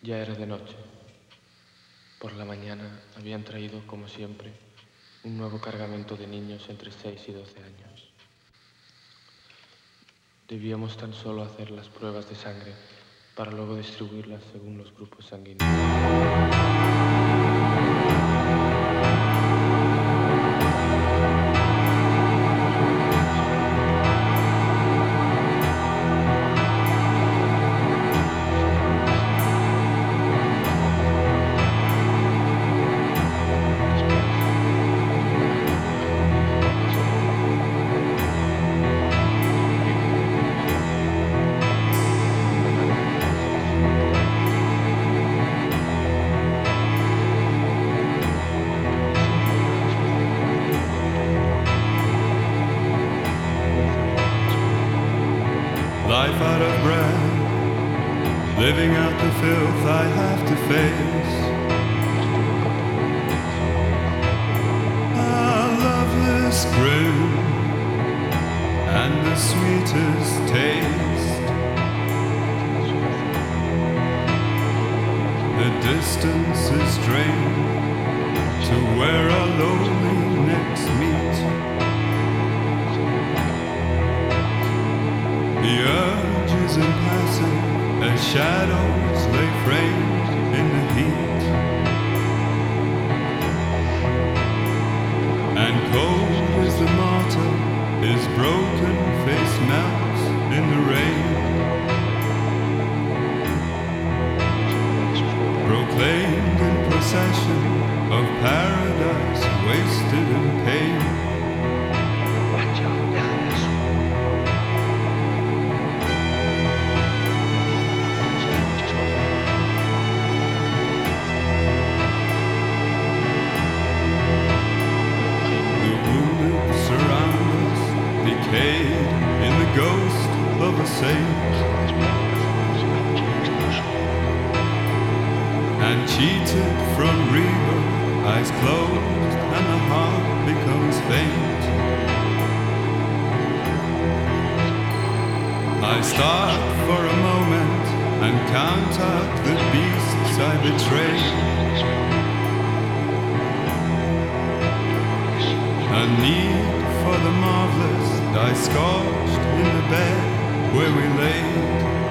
Ya era de noche. Por la mañana habían traído, como siempre, un nuevo cargamento de niños entre 6 y 12 años. Debíamos tan solo hacer las pruebas de sangre para luego distribuirlas según los grupos sanguíneos. Life out of breath, living out the filth I have to face. A loveless grin and the sweetest taste. The distance is drained to where our lonely necks meet. The urge is impassive as shadows lay framed in the heat. And cold as the martyr, his broken face melts in the rain. Proclaimed in procession of paradise wasted in pain. In the ghost of a saint, and cheated from rebirth, eyes closed and the heart becomes faint. I start for a moment and count out the beasts I betrayed. A need for the marvelous die scorched in the bed where we laid.